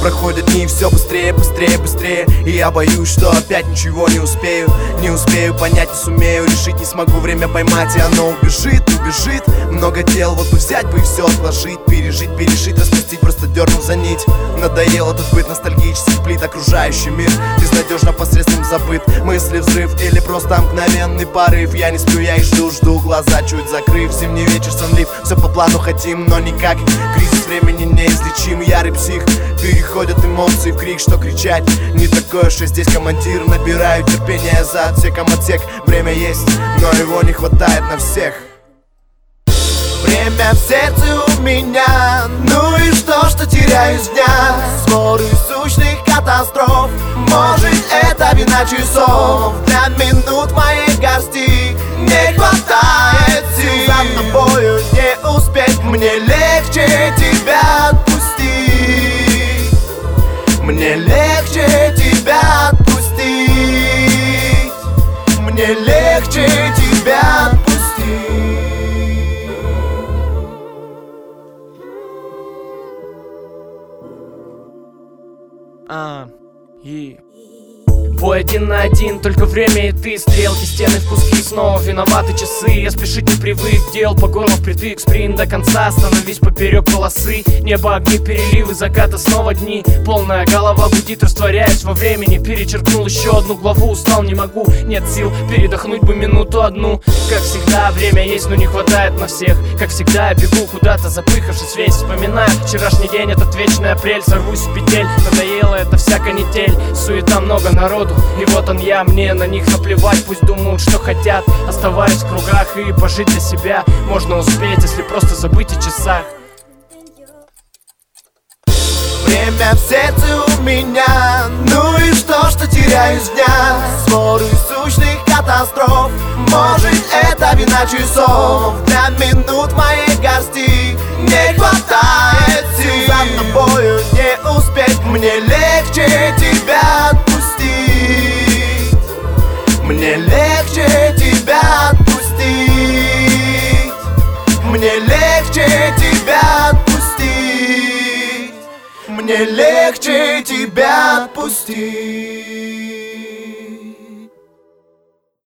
Проходят дни, все быстрее, быстрее, быстрее. И я боюсь, что опять ничего не успею. Не успею понять, не сумею решить, не смогу время поймать, и оно убежит, убежит. Много дел, вот бы взять бы и все отложить, пережить, перешить, распустить, просто дернув за нить. Надоело тут быть ностальгических плит. Окружающий мир безнадежно посредством забыт. Мысли взрыв или просто мгновенный порыв. Я не сплю, я и жду, глаза чуть закрыв. Зимний вечер сонлив, все по плану хотим, но никак. Кризис времени неизлечим, ярый псих. Переходят эмоции в крик, что кричать не такое, что здесь командир. Набираю терпение за отсеком отсек. Время есть, но его не хватает на всех. Время в сердце у меня. Ну и что теряюсь в днях. Своры сущных катастроф. Может, это вина часов. Для минут моей горсти не хватает сил. За тобою не успеть. Мне легче тебя отпустить. Мне легче тебя отпустить. Мне легче тебя отпустить. Бой 1 на 1, только время и ты. Стрелки, стены, впуски, снова виноваты часы. Я спешить не привык, делал по горло впритык. Спринт до конца, становись поперек полосы. Небо, огни, переливы, заката, снова дни. Полная голова гудит, растворяясь во времени. Перечеркнул еще одну главу, устал, не могу. Нет сил, передохнуть бы минуту одну. Как всегда, время есть, но не хватает на всех. Как всегда, я бегу куда-то, запыхавшись весь. Вспоминаю вчерашний день, этот вечный апрель. Сорвусь в петель, надоела эта вся канитель. Суета, много народу, и вот он я, мне на них наплевать. Пусть думают, что хотят, оставаясь в кругах. И пожить для себя можно успеть, если просто забыть о часах. Время в сердце у меня. Ну и что теряюсь в днях. Своры сущных катастроф. Может, это вина часов. Для минут моей горсти не хватает сил. За тобою не успеть. Мне легче тебя отпустить. Мне легче тебя отпустить. Мне легче тебя отпустить. Мне легче тебя отпустить.